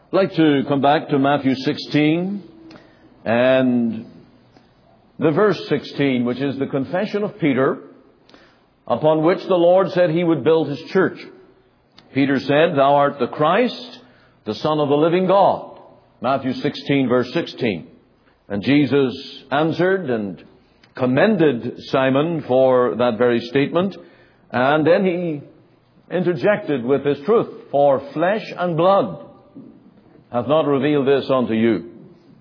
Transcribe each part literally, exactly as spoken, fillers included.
I'd like to come back to Matthew sixteen and the verse sixteen, which is the confession of Peter, upon which the Lord said He would build His church. Peter said, "Thou art the Christ, the Son of the living God." Matthew sixteen, verse sixteen. And Jesus answered and commended Simon for that very statement. And then He interjected with this truth: "For flesh and blood hath not revealed this unto you."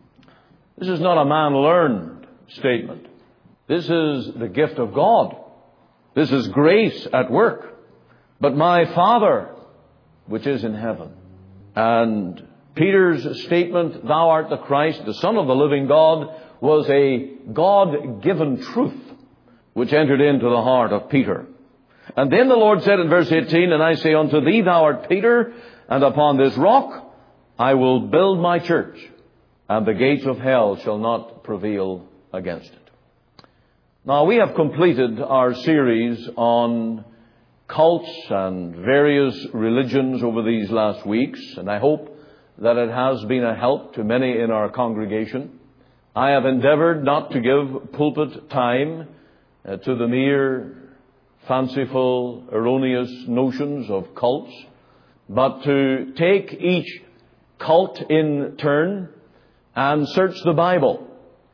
This is not a man-learned statement. This is the gift of God. This is grace at work. "But my Father, which is in heaven." And Peter's statement, "Thou art the Christ, the Son of the living God," was a God-given truth which entered into the heart of Peter. And then the Lord said in verse eighteen, "And I say unto thee, thou art Peter, and upon this rock I will build my church, and the gates of hell shall not prevail against it." Now, we have completed our series on cults and various religions over these last weeks, and I hope that it has been a help to many in our congregation. I have endeavored not to give pulpit time uh, to the mere fanciful, erroneous notions of cults, but to take each cult in turn and search the Bible.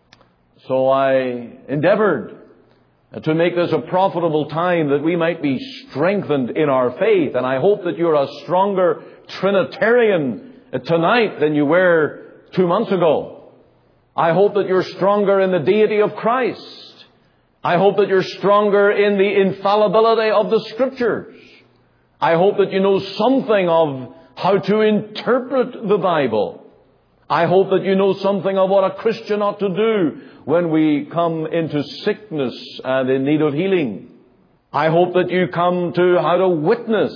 So I endeavored to make this a profitable time that we might be strengthened in our faith. And I hope that you're a stronger Trinitarian tonight than you were two months ago. I hope that you're stronger in the deity of Christ. I hope that you're stronger in the infallibility of the Scriptures. I hope that you know something of how to interpret the Bible. I hope that you know something of what a Christian ought to do when we come into sickness and in need of healing. I hope that you come to how to witness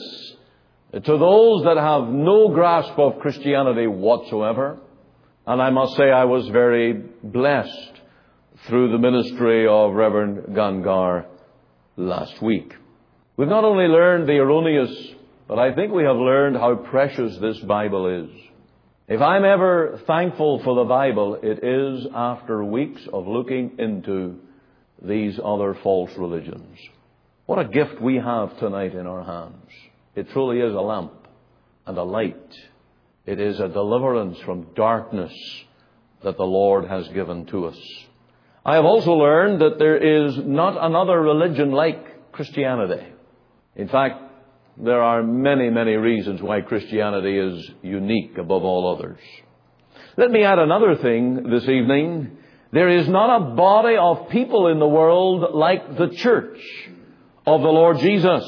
to those that have no grasp of Christianity whatsoever. And I must say I was very blessed through the ministry of Reverend Gangar last week. We've not only learned the erroneous, but I think we have learned how precious this Bible is. If I'm ever thankful for the Bible, it is after weeks of looking into these other false religions. What a gift we have tonight in our hands. It truly is a lamp and a light. It is a deliverance from darkness that the Lord has given to us. I have also learned that there is not another religion like Christianity. In fact, there are many, many reasons why Christianity is unique above all others. Let me add another thing this evening. There is not a body of people in the world like the church of the Lord Jesus.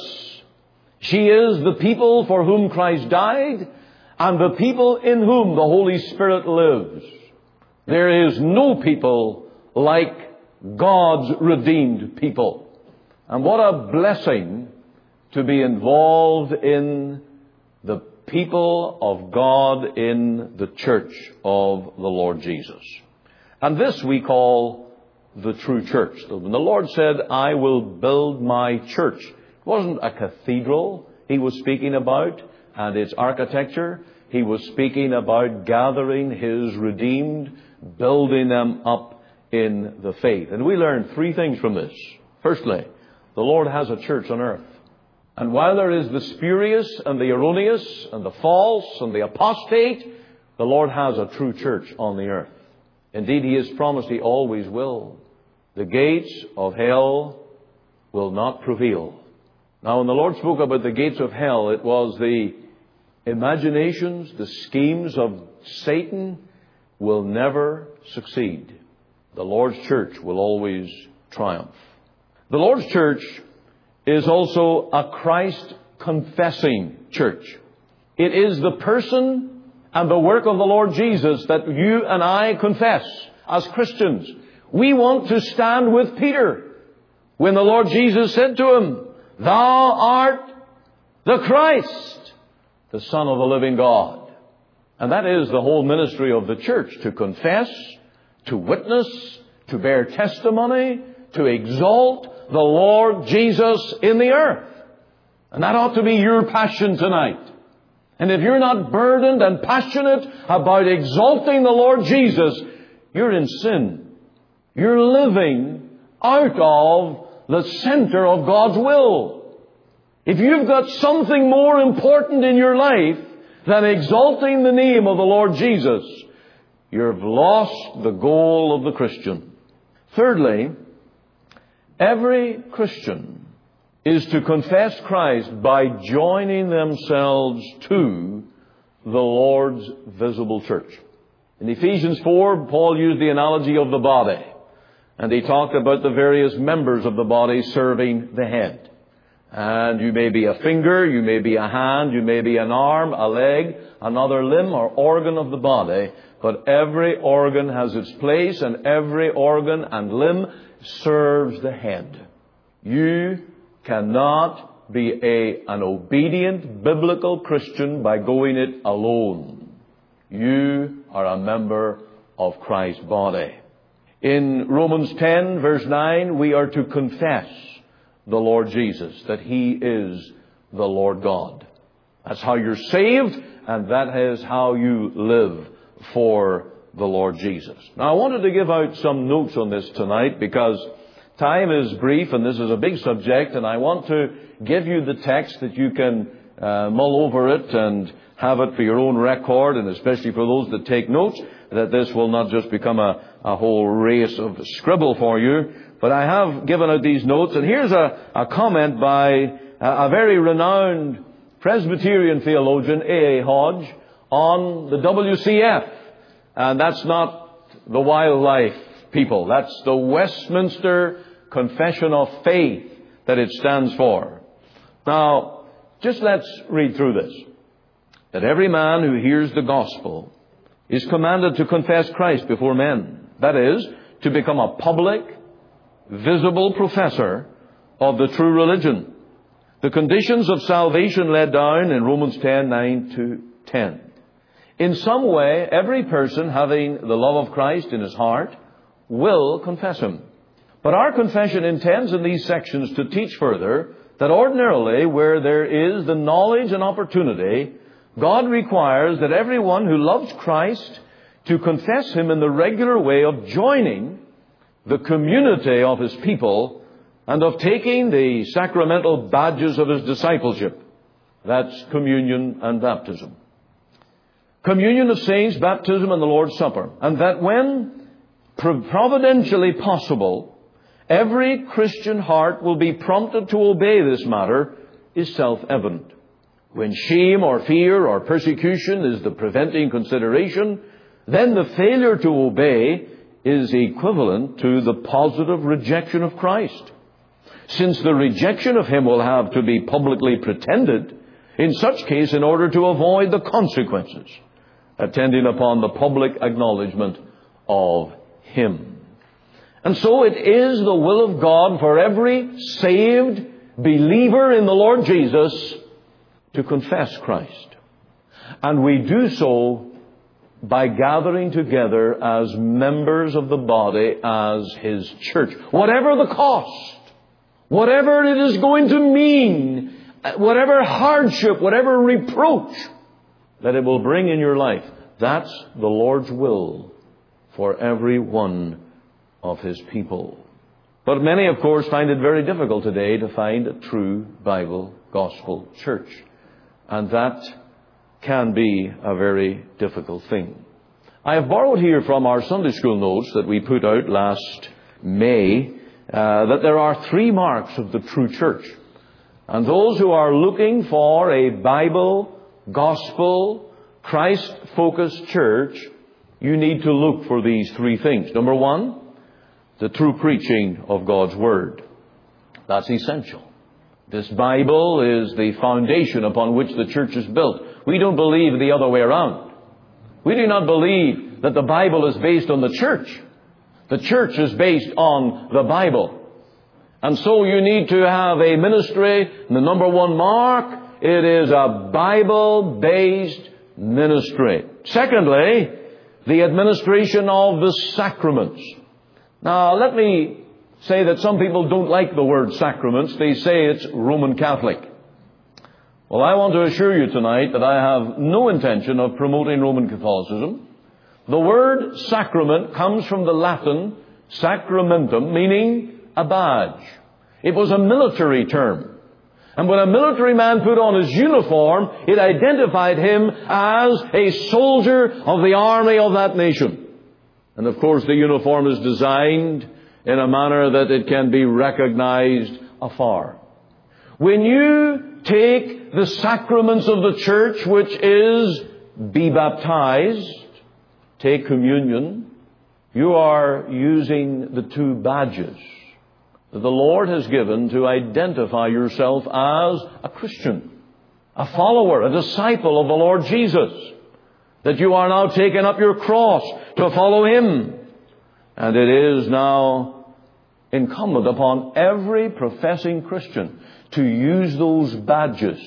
She is the people for whom Christ died and the people in whom the Holy Spirit lives. There is no people like God's redeemed people. And what a blessing to be involved in the people of God in the church of the Lord Jesus. And this we call the true church. When the Lord said, "I will build my church," it wasn't a cathedral He was speaking about and its architecture. He was speaking about gathering His redeemed, building them up in the faith. And we learn three things from this. Firstly, the Lord has a church on earth. And while there is the spurious and the erroneous and the false and the apostate, the Lord has a true church on the earth. Indeed, He has promised He always will. The gates of hell will not prevail. Now, when the Lord spoke about the gates of hell, it was the imaginations, the schemes of Satan will never succeed. The Lord's church will always triumph. The Lord's church is also a Christ-confessing church. It is the person and the work of the Lord Jesus that you and I confess as Christians. We want to stand with Peter when the Lord Jesus said to him, "Thou art the Christ, the Son of the living God." And that is the whole ministry of the church, to confess, to witness, to bear testimony, to exalt the Lord Jesus in the earth. And that ought to be your passion tonight. And if you're not burdened and passionate about exalting the Lord Jesus, you're in sin. You're living out of the center of God's will. If you've got something more important in your life than exalting the name of the Lord Jesus, you've lost the goal of the Christian. Thirdly, every Christian is to confess Christ by joining themselves to the Lord's visible church. In Ephesians four, Paul used the analogy of the body, and he talked about the various members of the body serving the head. And you may be a finger, you may be a hand, you may be an arm, a leg, another limb or organ of the body, but every organ has its place, and every organ and limb serves the head. You cannot be a, an obedient biblical Christian by going it alone. You are a member of Christ's body. In Romans ten, verse nine, we are to confess the Lord Jesus, that He is the Lord God. That's how you're saved, and that is how you live for the Lord Jesus. Now, I wanted to give out some notes on this tonight because time is brief and this is a big subject, and I want to give you the text that you can uh, mull over it and have it for your own record, and especially for those that take notes, that this will not just become a, a whole race of scribble for you. But I have given out these notes, and here's a, a comment by a, a very renowned Presbyterian theologian, A A Hodge, on the W C F. And that's not the wildlife people. That's the Westminster Confession of Faith that it stands for. Now, just let's read through this. That every man who hears the gospel is commanded to confess Christ before men. That is, to become a public, visible professor of the true religion. The conditions of salvation laid down in Romans ten, nine to ten. In some way, every person having the love of Christ in his heart will confess Him. But our confession intends in these sections to teach further that ordinarily where there is the knowledge and opportunity, God requires that everyone who loves Christ to confess Him in the regular way of joining the community of His people and of taking the sacramental badges of His discipleship. That's communion and baptism. Communion of saints, baptism, and the Lord's Supper. And that when providentially possible, every Christian heart will be prompted to obey this matter is self-evident. When shame or fear or persecution is the preventing consideration, then the failure to obey is equivalent to the positive rejection of Christ. Since the rejection of Him will have to be publicly pretended, in such case, in order to avoid the consequences attending upon the public acknowledgement of Him. And so it is the will of God for every saved believer in the Lord Jesus to confess Christ. And we do so by gathering together as members of the body as His church. Whatever the cost, whatever it is going to mean, whatever hardship, whatever reproach that it will bring in your life, that's the Lord's will for every one of His people. But many, of course, find it very difficult today to find a true Bible gospel church. And that can be a very difficult thing. I have borrowed here from our Sunday school notes that we put out last May uh, that there are three marks of the true church. And those who are looking for a Bible, gospel, Christ-focused church, you need to look for these three things. Number one, the true preaching of God's Word. That's essential. This Bible is the foundation upon which the church is built. We don't believe the other way around. We do not believe that the Bible is based on the church. The church is based on the Bible. And so you need to have a ministry. The number one mark, it is a Bible-based ministry. Secondly, the administration of the sacraments. Now, let me say that some people don't like the word sacraments. They say it's Roman Catholic. Well, I want to assure you tonight that I have no intention of promoting Roman Catholicism. The word sacrament comes from the Latin sacramentum, meaning a badge. It was a military term. And when a military man put on his uniform, it identified him as a soldier of the army of that nation. And of course, the uniform is designed in a manner that it can be recognized afar. When you take the sacraments of the church, which is be baptized, take communion, you are using the two badges that the Lord has given to identify yourself as a Christian, a follower, a disciple of the Lord Jesus, that you are now taking up your cross to follow Him. And it is now incumbent upon every professing Christian to use those badges.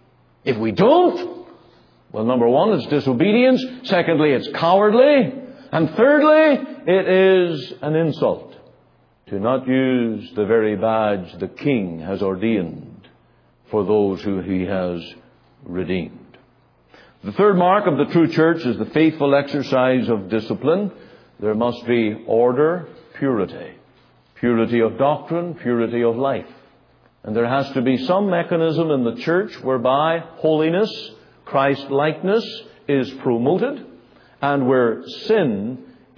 If we don't, well, number one, it's disobedience. Secondly, it's cowardly. And thirdly, it is an insult to not use the very badge the King has ordained for those who He has redeemed. The third mark of the true church is the faithful exercise of discipline. There must be order, purity. Purity of doctrine, purity of life. And there has to be some mechanism in the church whereby holiness, Christ-likeness is promoted, and where sin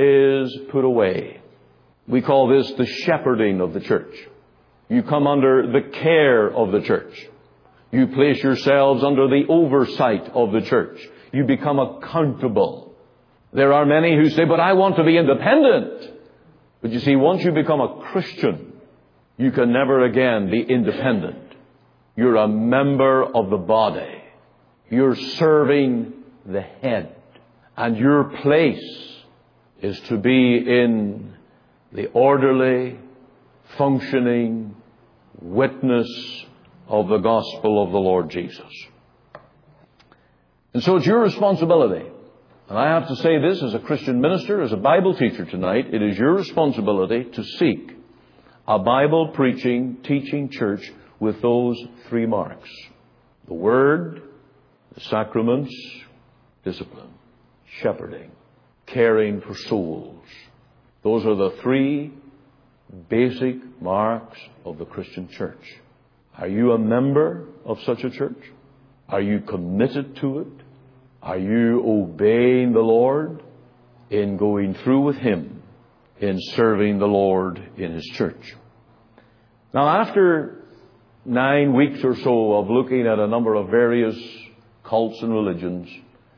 is put away. We call this the shepherding of the church. You come under the care of the church. You place yourselves under the oversight of the church. You become accountable. There are many who say, but I want to be independent. But you see, once you become a Christian, you can never again be independent. You're a member of the body. You're serving the head. And your place is to be in the orderly, functioning witness of the gospel of the Lord Jesus. And so it's your responsibility. And I have to say this as a Christian minister, as a Bible teacher tonight, it is your responsibility to seek a Bible preaching, teaching church with those three marks. The Word, the sacraments, discipline, shepherding, caring for souls. Those are the three basic marks of the Christian church. Are you a member of such a church? Are you committed to it? Are you obeying the Lord in going through with Him in serving the Lord in His church? Now, after nine weeks or so of looking at a number of various cults and religions,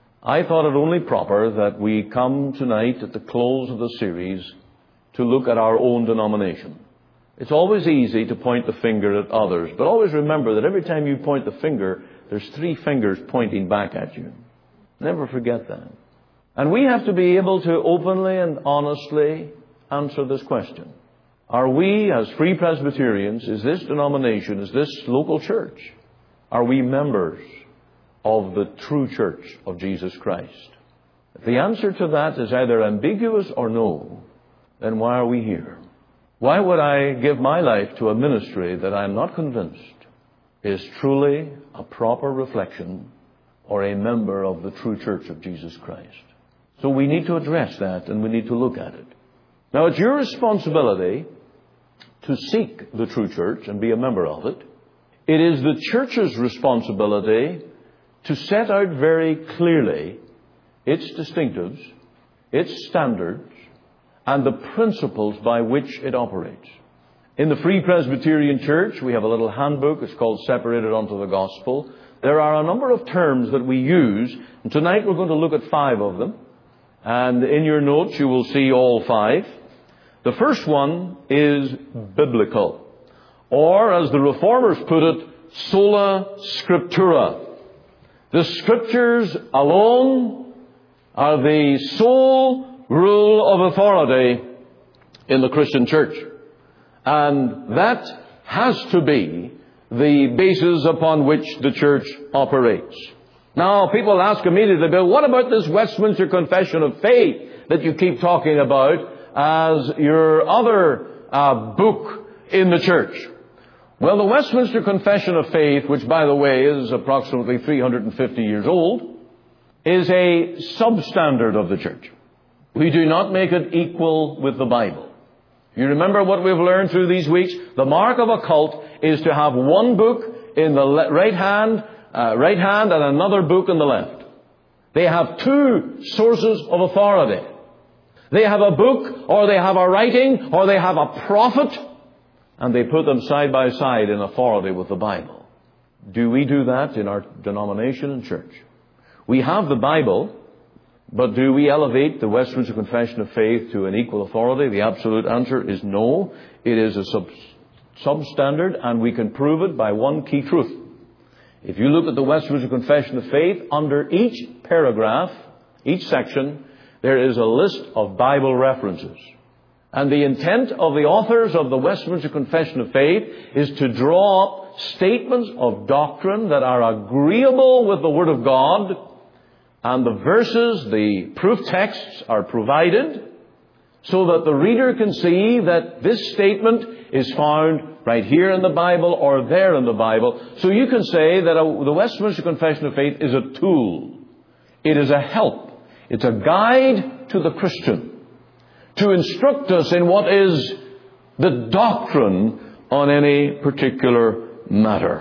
I thought it only proper that we come tonight at the close of the series to look at our own denomination. It's always easy to point the finger at others, but always remember that every time you point the finger, there's three fingers pointing back at you. Never forget that. And we have to be able to openly and honestly answer this question. Are we, as Free Presbyterians, is this denomination, is this local church, are we members of the true church of Jesus Christ? If the answer to that is either ambiguous or no, then why are we here? Why would I give my life to a ministry that I'm not convinced is truly a proper reflection or a member of the true church of Jesus Christ? So we need to address that and we need to look at it. Now, it's your responsibility to seek the true church and be a member of it. It is the church's responsibility to set out very clearly its distinctives, its standards, and the principles by which it operates. In the Free Presbyterian Church, we have a little handbook. It's called Separated Unto the Gospel. There are a number of terms that we use, and tonight we're going to look at five of them. And in your notes, you will see all five. The first one is biblical, or as the Reformers put it, sola scriptura. The Scriptures alone are the sole rule of authority in the Christian church. And that has to be the basis upon which the church operates. Now, people ask immediately, Bill, what about this Westminster Confession of Faith that you keep talking about as your other uh, book in the church? Well, the Westminster Confession of Faith, which, by the way, is approximately three hundred fifty years old, is a substandard of the Church. We do not make it equal with the Bible. You remember what we've learned through these weeks? The mark of a cult is to have one book in the le- right hand, uh, right hand and another book in the left. They have two sources of authority. They have a book, or they have a writing, or they have a prophet, and they put them side by side in authority with the Bible. Do we do that in our denomination and church? We have the Bible, but do we elevate the Westminster Confession of Faith to an equal authority? The absolute answer is no. It is a sub- substandard, and we can prove it by one key truth. If you look at the Westminster Confession of Faith, under each paragraph, each section, there is a list of Bible references. And the intent of the authors of the Westminster Confession of Faith is to draw up statements of doctrine that are agreeable with the Word of God, and the verses, the proof texts are provided so that the reader can see that this statement is found right here in the Bible or there in the Bible. So you can say that a, the Westminster Confession of Faith is a tool. It is a help. It's a guide to the Christian to instruct us in what is the doctrine on any particular matter.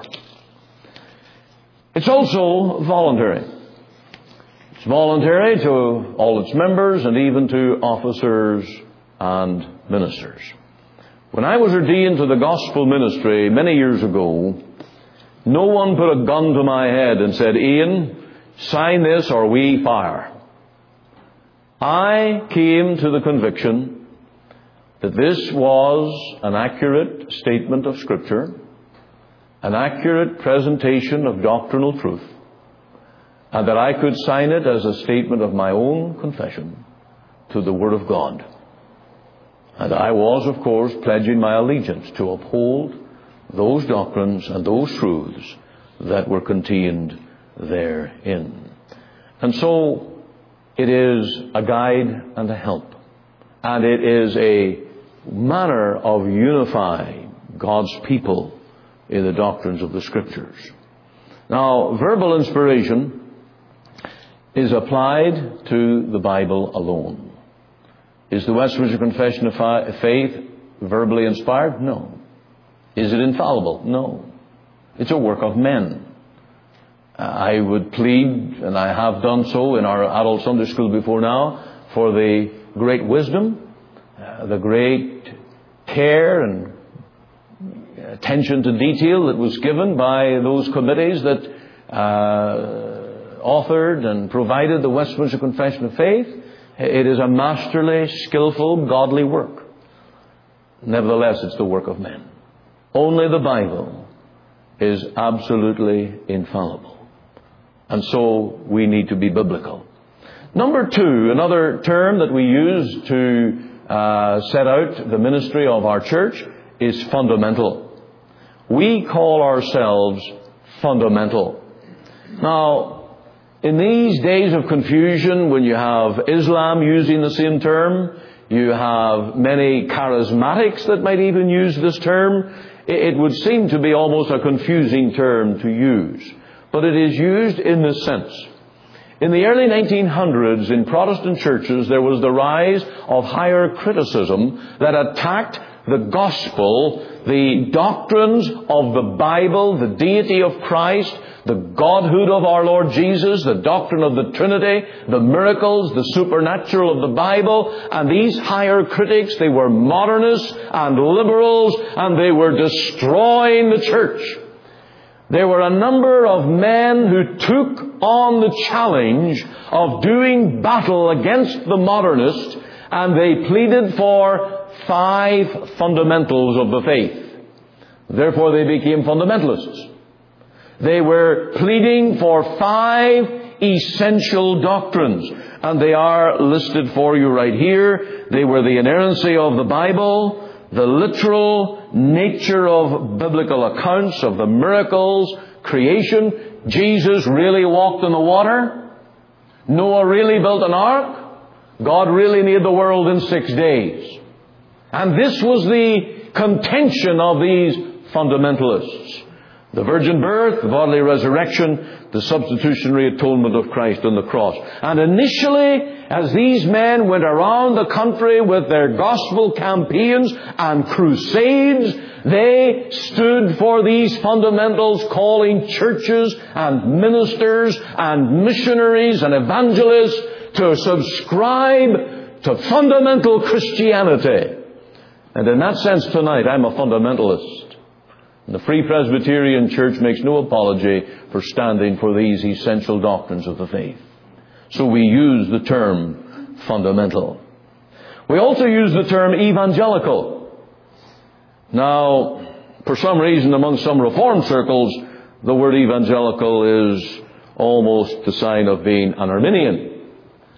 It's also voluntary. It's voluntary to all its members and even to officers and ministers. When I was ordained to the gospel ministry many years ago, no one put a gun to my head and said, "Ian, sign this or we fire." I came to the conviction that this was an accurate statement of Scripture, an accurate presentation of doctrinal truth, and that I could sign it as a statement of my own confession to the Word of God. And I was, of course, pledging my allegiance to uphold those doctrines and those truths that were contained therein. And so it is a guide and a help. And it is a manner of unifying God's people in the doctrines of the Scriptures. Now, verbal inspiration is applied to the Bible alone. Is the Westminster Confession of Faith verbally inspired? No. Is it infallible? No. It's a work of men. I would plead, and I have done so in our adult Sunday school before now, for the great wisdom, uh, the great care and attention to detail that was given by those committees that uh, authored and provided the Westminster Confession of Faith. It is a masterly, skillful, godly work. Nevertheless, it's the work of men. Only the Bible is absolutely infallible. And so we need to be biblical. Number two, another term that we use to uh, set out the ministry of our church is fundamental. We call ourselves fundamental. Now, in these days of confusion, when you have Islam using the same term, you have many charismatics that might even use this term, it would seem to be almost a confusing term to use. But it is used in this sense. In the early nineteen hundreds, in Protestant churches, there was the rise of higher criticism that attacked the gospel, the doctrines of the Bible, the deity of Christ, the Godhood of our Lord Jesus, the doctrine of the Trinity, the miracles, the supernatural of the Bible. And these higher critics, they were modernists and liberals, and they were destroying the church. There were a number of men who took on the challenge of doing battle against the modernists, and they pleaded for five fundamentals of the faith. Therefore, they became fundamentalists. They were pleading for five essential doctrines, and they are listed for you right here. They were the inerrancy of the Bible, the literal nature of biblical accounts of the miracles, creation. Jesus really walked in the water. Noah really built an ark. God really made the world in six days. And this was the contention of these fundamentalists. The virgin birth, the bodily resurrection, the substitutionary atonement of Christ on the cross. And initially, as these men went around the country with their gospel campaigns and crusades, they stood for these fundamentals, calling churches and ministers and missionaries and evangelists to subscribe to fundamental Christianity. And in that sense tonight, I'm a fundamentalist. The Free Presbyterian Church makes no apology for standing for these essential doctrines of the faith. So we use the term fundamental. We also use the term evangelical. Now, for some reason among some Reformed circles, the word evangelical is almost the sign of being an Arminian.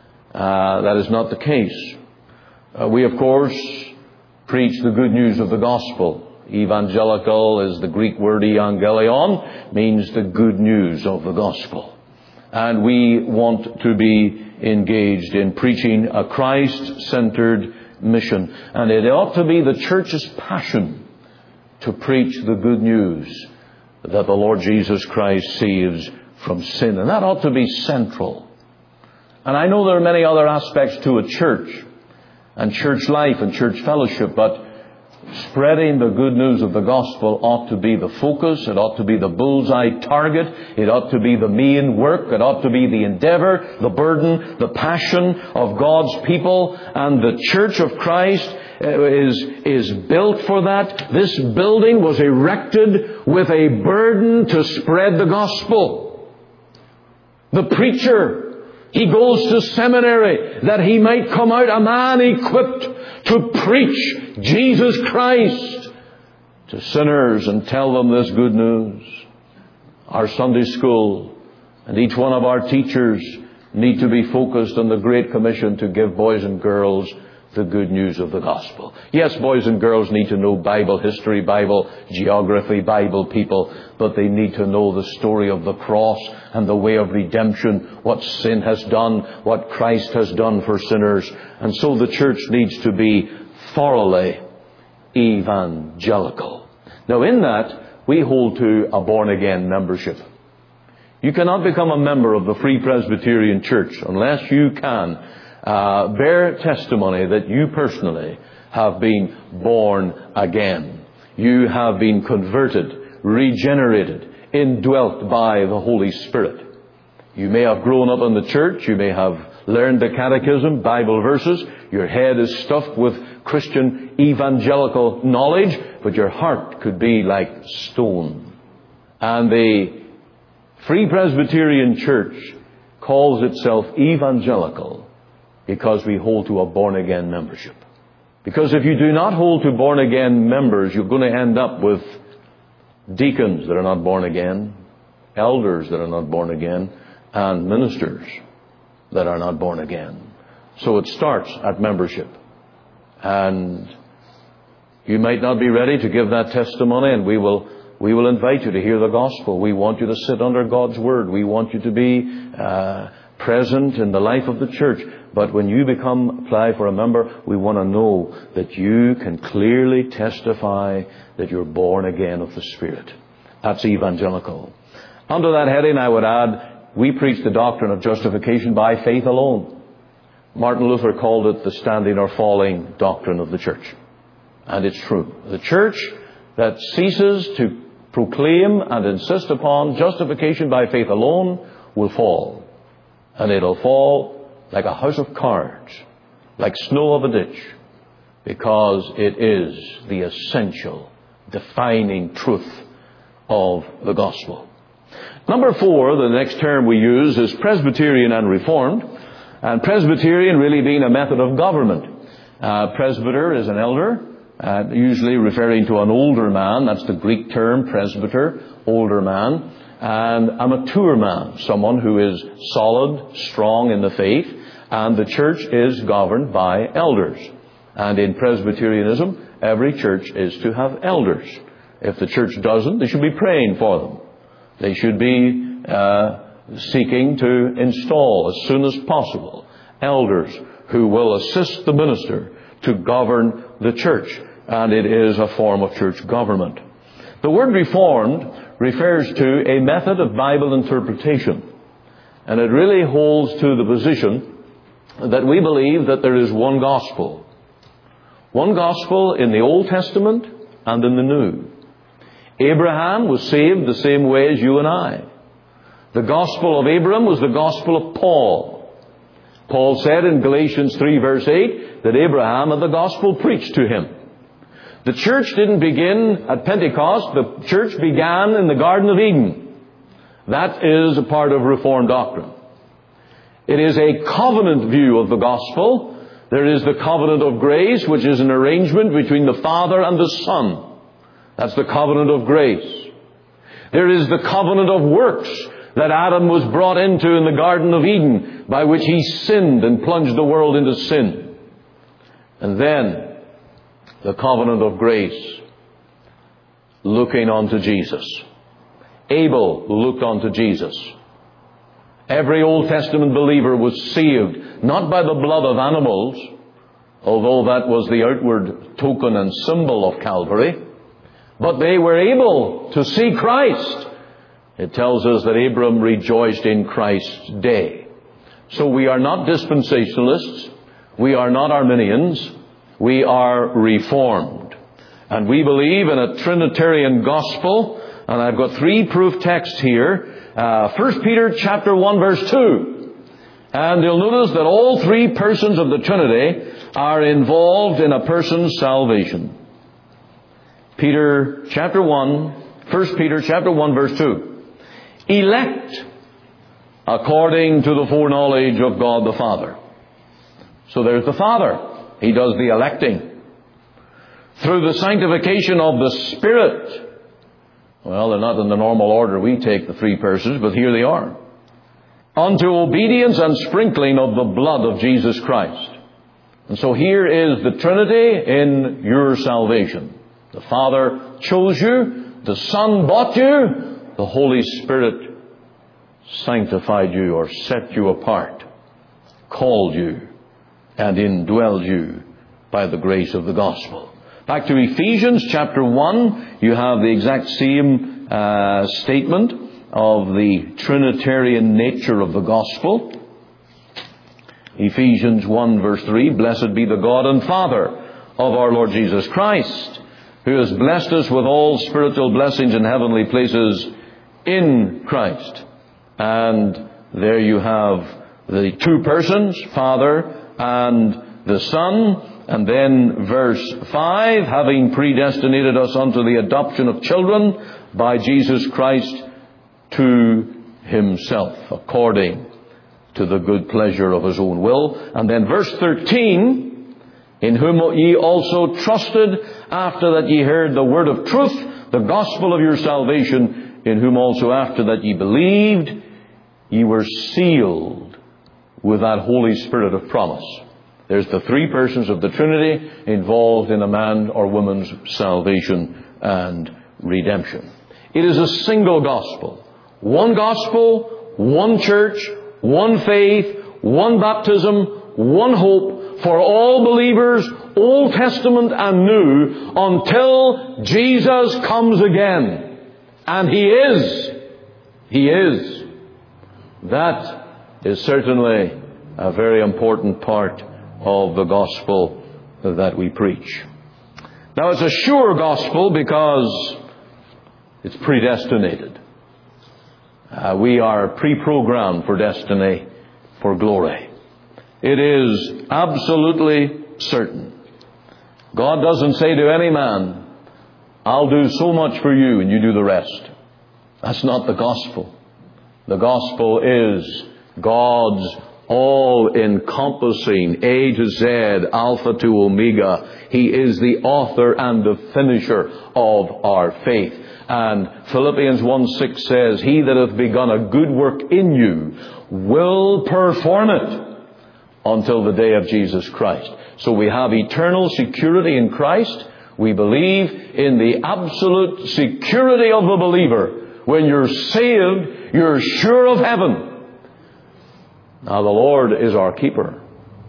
Uh, that is not the case. Uh, we, of course, preach the good news of the gospel. Evangelical is the Greek word evangelion, means the good news of the gospel. And we want to be engaged in preaching a Christ-centered mission. And it ought to be the church's passion to preach the good news that the Lord Jesus Christ saves from sin. And that ought to be central. And I know there are many other aspects to a church and church life and church fellowship, but spreading the good news of the gospel ought to be the focus. It ought to be the bullseye target. It ought to be the main work. It ought to be the endeavor, the burden, the passion of God's people. And the Church of Christ is, is built for that. This building was erected with a burden to spread the gospel. The preacher, he goes to seminary that he might come out a man equipped to preach Jesus Christ to sinners and tell them this good news. Our Sunday school and each one of our teachers need to be focused on the Great Commission to give boys and girls the good news of the gospel. Yes, boys and girls need to know Bible history, Bible geography, Bible people, but they need to know the story of the cross and the way of redemption, what sin has done, what Christ has done for sinners. And so the church needs to be thoroughly evangelical. Now in that, we hold to a born-again membership. You cannot become a member of the Free Presbyterian Church unless you can Uh, bear testimony that you personally have been born again. You have been converted, regenerated, indwelt by the Holy Spirit. You may have grown up in the church. You may have learned the catechism, Bible verses. Your head is stuffed with Christian evangelical knowledge, but your heart could be like stone. And the Free Presbyterian Church calls itself evangelical because we hold to a born-again membership. Because if you do not hold to born-again members, you're going to end up with deacons that are not born again, elders that are not born again, and ministers that are not born again. So it starts at membership. And you might not be ready to give that testimony, and we will we will invite you to hear the gospel. We want you to sit under God's Word. We want you to be uh, present in the life of the church. But when you become, apply for a member, we want to know that you can clearly testify that you're born again of the Spirit. That's evangelical. Under that heading, I would add, we preach the doctrine of justification by faith alone. Martin Luther called it the standing or falling doctrine of the church. And it's true. The church that ceases to proclaim and insist upon justification by faith alone will fall. And it'll fall like a house of cards, like snow of a ditch, because it is the essential, defining truth of the gospel. Number four, the next term we use is Presbyterian and Reformed. And Presbyterian really being a method of government. Uh, presbyter is an elder, uh, usually referring to an older man. That's the Greek term, presbyter, older man. And a mature man, someone who is solid, strong in the faith. And the church is governed by elders. And in Presbyterianism, every church is to have elders. If the church doesn't, they should be praying for them. They should be uh, seeking to install as soon as possible elders who will assist the minister to govern the church. And it is a form of church government. The word reformed refers to a method of Bible interpretation. And it really holds to the position that we believe that there is one gospel. One gospel in the Old Testament and in the New. Abraham was saved the same way as you and I. The gospel of Abraham was the gospel of Paul. Paul said in Galatians three verse eight that Abraham had the gospel preached to him. The church didn't begin at Pentecost. The church began in the Garden of Eden. That is a part of Reformed doctrine. It is a covenant view of the gospel. There is the covenant of grace, which is an arrangement between the Father and the Son. That's the covenant of grace. There is the covenant of works that Adam was brought into in the Garden of Eden, by which he sinned and plunged the world into sin. And then the covenant of grace, looking unto Jesus. Abel looked unto Jesus. Every Old Testament believer was saved, not by the blood of animals, although that was the outward token and symbol of Calvary, but they were able to see Christ. It tells us that Abram rejoiced in Christ's day. So we are not dispensationalists. We are not Arminians. We are Reformed. And we believe in a Trinitarian gospel. And I've got three proof texts here. Uh, First Peter chapter one verse two. And you'll notice that all three persons of the Trinity are involved in a person's salvation. Peter chapter one, First Peter chapter one verse two. Elect according to the foreknowledge of God the Father. So there's the Father. He does the electing. Through the sanctification of the Spirit. Well, they're not in the normal order we take the three persons, but here they are. Unto obedience and sprinkling of the blood of Jesus Christ. And so here is the Trinity in your salvation. The Father chose you. The Son bought you. The Holy Spirit sanctified you or set you apart, called you, and indwelled you by the grace of the gospel. Back to Ephesians chapter one, you have the exact same uh, statement of the Trinitarian nature of the gospel. Ephesians one verse three, Blessed be the God and Father of our Lord Jesus Christ, who has blessed us with all spiritual blessings in heavenly places in Christ. And there you have the two persons, Father and the Son. And then verse five, having predestinated us unto the adoption of children by Jesus Christ to Himself, according to the good pleasure of His own will. And then verse thirteen, in whom ye also trusted, after that ye heard the word of truth, the gospel of your salvation, in whom also after that ye believed, ye were sealed with that Holy Spirit of promise. There's the three persons of the Trinity involved in a man or woman's salvation and redemption. It is a single gospel. One gospel, one church, one faith, one baptism, one hope for all believers, Old Testament and New, until Jesus comes again. And He is. He is. That is certainly a very important part of the gospel that we preach. Now, it's a sure gospel because it's predestinated. Uh, we are pre-programmed for destiny, for glory. It is absolutely certain. God doesn't say to any man, I'll do so much for you and you do the rest. That's not the gospel. The gospel is God's all-encompassing, A to Z, Alpha to Omega. He is the author and the finisher of our faith. And Philippians one six says, He that hath begun a good work in you will perform it until the day of Jesus Christ. So we have eternal security in Christ. We believe in the absolute security of the believer. When you're saved, you're sure of heaven. Now the Lord is our keeper.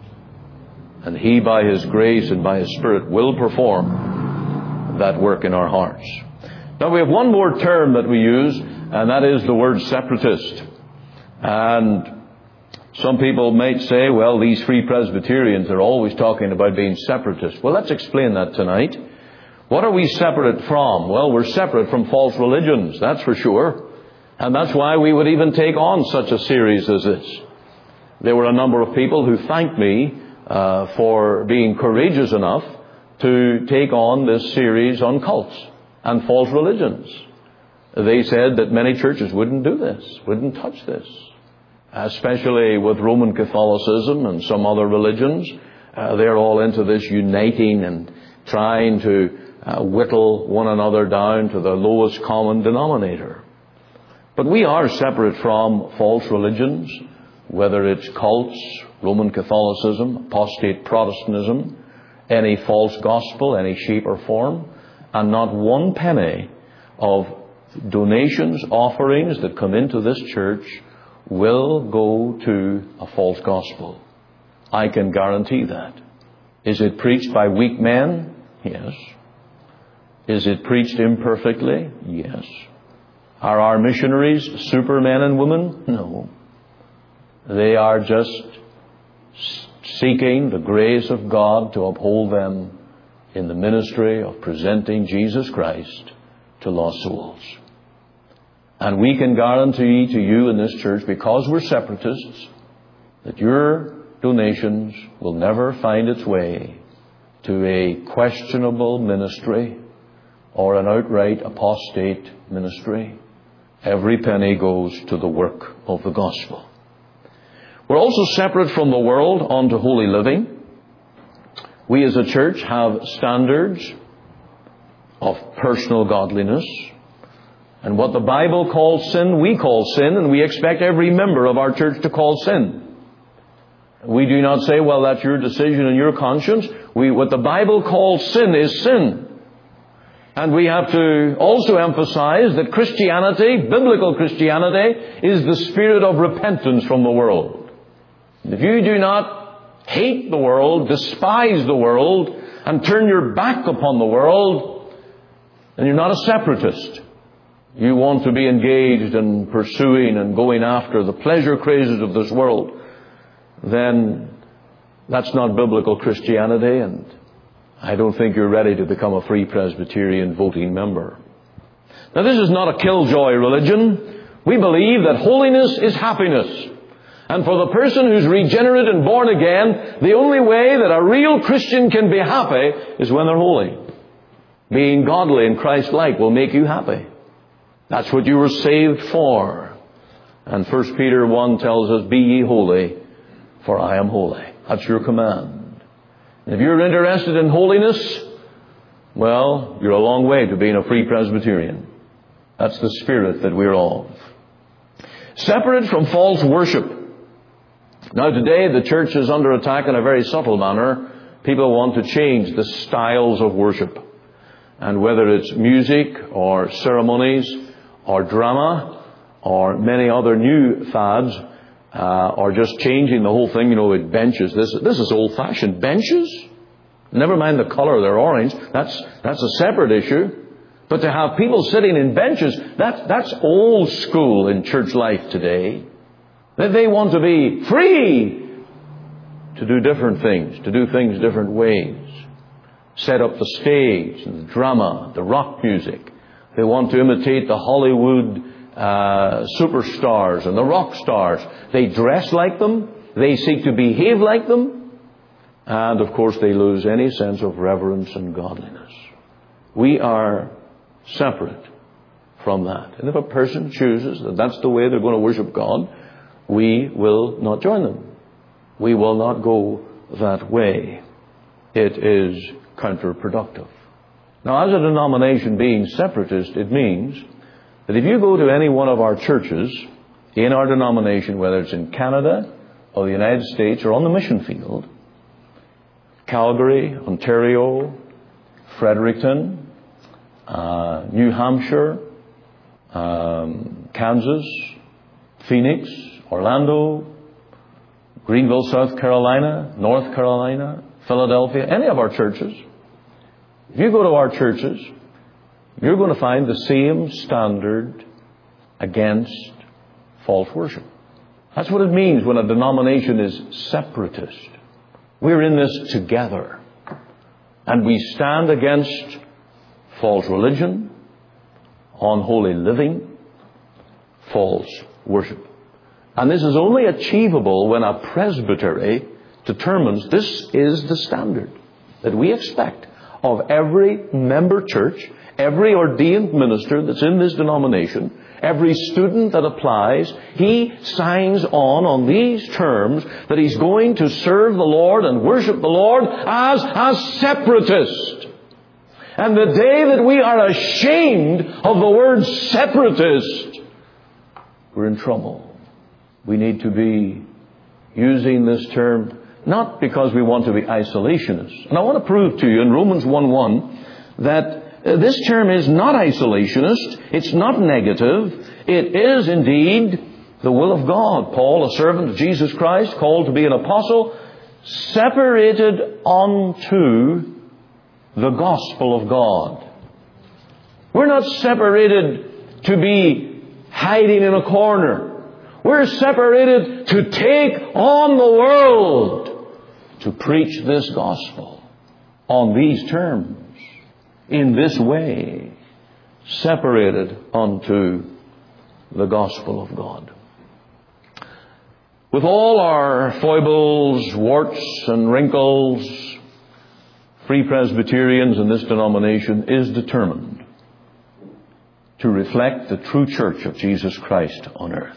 And He, by His grace and by His Spirit, will perform that work in our hearts. Now we have one more term that we use, and that is the word separatist. And some people might say, well, these Free Presbyterians are always talking about being separatists. Well, let's explain that tonight. What are we separate from? Well, we're separate from false religions, that's for sure. And that's why we would even take on such a series as this. There were a number of people who thanked me uh, for being courageous enough to take on this series on cults and false religions. They said that many churches wouldn't do this, wouldn't touch this. Especially with Roman Catholicism and some other religions. Uh, they're all into this uniting and trying to uh, whittle one another down to the lowest common denominator. But we are separate from false religions, whether it's cults, Roman Catholicism, apostate Protestantism, any false gospel, any shape or form, and not one penny of donations, offerings that come into this church will go to a false gospel. I can guarantee that. Is it preached by weak men? Yes. Is it preached imperfectly? Yes. Are our missionaries supermen and women? No. They are just seeking the grace of God to uphold them in the ministry of presenting Jesus Christ to lost souls. And we can guarantee to you in this church, because we're separatists, that your donations will never find its way to a questionable ministry or an outright apostate ministry. Every penny goes to the work of the gospel. We're also separate from the world unto holy living. We as a church have standards of personal godliness. And what the Bible calls sin, we call sin, and we expect every member of our church to call sin. We do not say, well, that's your decision and your conscience. We, what the Bible calls sin is sin. And we have to also emphasize that Christianity, biblical Christianity, is the spirit of repentance from the world. If you do not hate the world, despise the world, and turn your back upon the world, then you're not a separatist. You want to be engaged in pursuing and going after the pleasure crazes of this world, then that's not biblical Christianity, and I don't think you're ready to become a Free Presbyterian voting member. Now, this is not a killjoy religion. We believe that holiness is happiness. And for the person who's regenerate and born again, the only way that a real Christian can be happy is when they're holy. Being godly and Christ-like will make you happy. That's what you were saved for. And First Peter one tells us, be ye holy, for I am holy. That's your command. And if you're interested in holiness, well, you're a long way to being a Free Presbyterian. That's the spirit that we're of. Separate from false worship. Now today the church is under attack in a very subtle manner. People want to change the styles of worship. And whether it's music or ceremonies or drama or many other new fads, uh, or just changing the whole thing, you know, with benches. This, this is old-fashioned. Benches? Never mind the color, they're orange. That's, that's a separate issue. But to have people sitting in benches, that's, that's old school in church life today. That they want to be free to do different things, to do things different ways. Set up the stage, and the drama, the rock music. They want to imitate the Hollywood uh, superstars and the rock stars. They dress like them. They seek to behave like them. And, of course, they lose any sense of reverence and godliness. We are separate from that. And if a person chooses that that's the way they're going to worship God, we will not join them. We will not go that way. It is counterproductive. Now, as a denomination being separatist, it means that if you go to any one of our churches in our denomination, whether it's in Canada or the United States or on the mission field, Calgary, Ontario, Fredericton, uh, New Hampshire, um, Kansas, Phoenix, Orlando, Greenville, South Carolina, North Carolina, Philadelphia, any of our churches. If you go to our churches, you're going to find the same standard against false worship. That's what it means when a denomination is separatist. We're in this together. And we stand against false religion, unholy living, false worship. And this is only achievable when a presbytery determines this is the standard that we expect of every member church, every ordained minister that's in this denomination, every student that applies. He signs on on these terms that he's going to serve the Lord and worship the Lord as a separatist. And the day that we are ashamed of the word separatist, we're in trouble. We need to be using this term not because we want to be isolationists. And I want to prove to you in Romans one one that this term is not isolationist. It's not negative. It is indeed the will of God. Paul, a servant of Jesus Christ, called to be an apostle, separated unto the gospel of God. We're not separated to be hiding in a corner. We're separated to take on the world, to preach this gospel on these terms, in this way, separated unto the gospel of God. With all our foibles, warts and wrinkles, Free Presbyterians in this denomination is determined to reflect the true church of Jesus Christ on earth.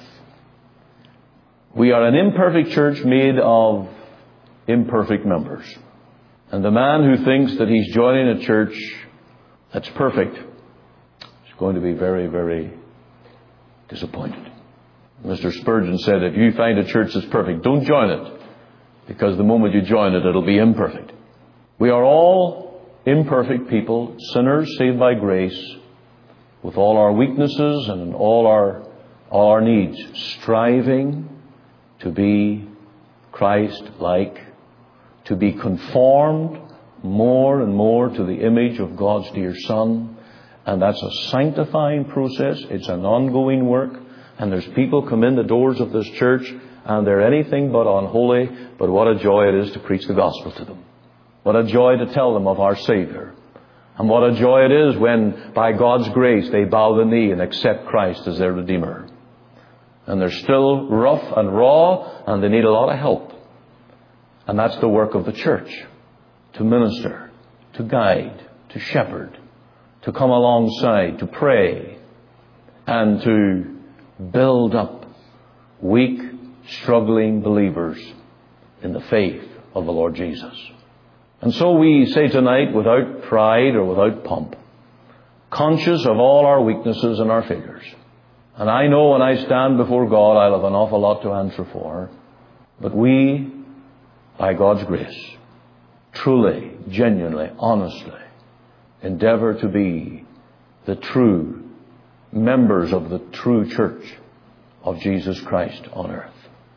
We are an imperfect church made of imperfect members. And the man who thinks that he's joining a church that's perfect is going to be very, very disappointed. Mister Spurgeon said, if you find a church that's perfect, don't join it, because the moment you join it, it'll be imperfect. We are all imperfect people, sinners saved by grace, with all our weaknesses and all our, all our needs, striving to be Christ-like, to be conformed more and more to the image of God's dear Son. And that's a sanctifying process. It's an ongoing work. And there's people come in the doors of this church and they're anything but unholy. But what a joy it is to preach the gospel to them. What a joy to tell them of our Savior. And what a joy it is when, by God's grace, they bow the knee and accept Christ as their Redeemer. And they're still rough and raw, and they need a lot of help. And that's the work of the church. To minister, to guide, to shepherd, to come alongside, to pray, and to build up weak, struggling believers in the faith of the Lord Jesus. And so we say tonight, without pride or without pomp, conscious of all our weaknesses and our failures. And I know when I stand before God, I'll have an awful lot to answer for. But we, by God's grace, truly, genuinely, honestly, endeavor to be the true members of the true church of Jesus Christ on earth.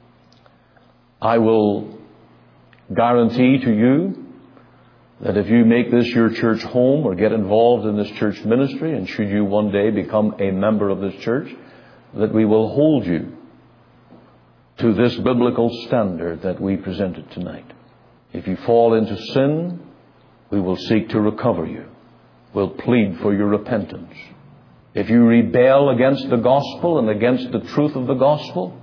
I will guarantee to you that if you make this your church home or get involved in this church ministry, and should you one day become a member of this church, that we will hold you to this biblical standard that we presented tonight. If you fall into sin, we will seek to recover you. We'll plead for your repentance. If you rebel against the gospel and against the truth of the gospel,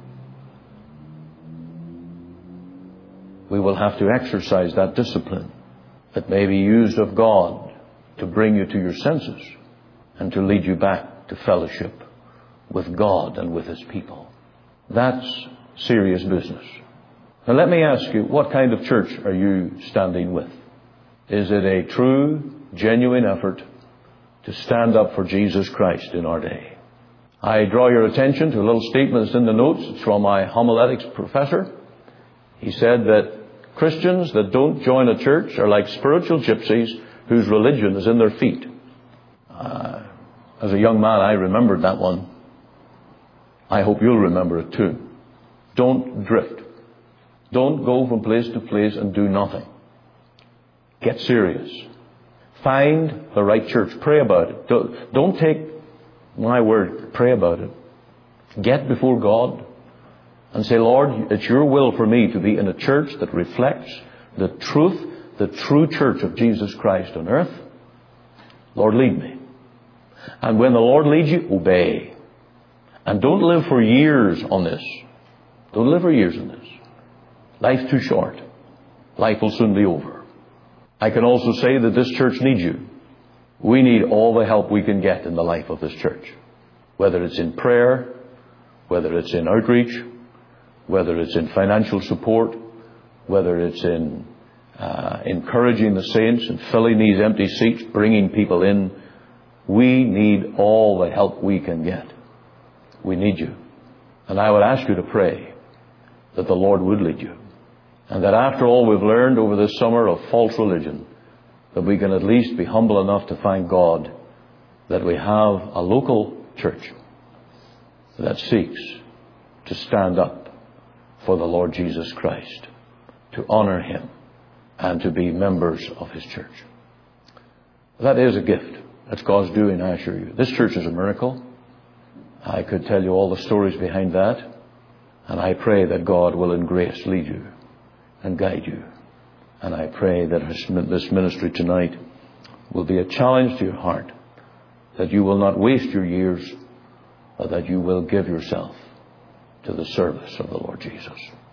we will have to exercise that discipline that may be used of God to bring you to your senses and to lead you back to fellowship with God and with His people. That's serious business. Now let me ask you, what kind of church are you standing with? Is it a true, genuine effort to stand up for Jesus Christ in our day? I draw your attention to a little statement that's in the notes. It's from my homiletics professor. He said that Christians that don't join a church are like spiritual gypsies whose religion is in their feet. Uh, as a young man, I remembered that one. I hope you'll remember it too. Don't drift. Don't go from place to place and do nothing. Get serious. Find the right church. Pray about it. Don't, don't take my word. Pray about it. Get before God and say, Lord, it's your will for me to be in a church that reflects the truth, the true church of Jesus Christ on earth. Lord, lead me. And when the Lord leads you, obey. And don't live for years on this. Don't live for years on this. Life's too short. Life will soon be over. I can also say that this church needs you. We need all the help we can get in the life of this church. Whether it's in prayer, whether it's in outreach, whether it's in financial support, whether it's in uh, encouraging the saints and filling these empty seats, bringing people in. We need all the help we can get. We need you. And I would ask you to pray that the Lord would lead you. And that after all we've learned over this summer of false religion, that we can at least be humble enough to thank God that we have a local church that seeks to stand up for the Lord Jesus Christ, to honor Him, and to be members of His church. That is a gift. That's God's doing, I assure you. This church is a miracle. I could tell you all the stories behind that. And I pray that God will in grace lead you and guide you. And I pray that this ministry tonight will be a challenge to your heart, that you will not waste your years, but that you will give yourself to the service of the Lord Jesus.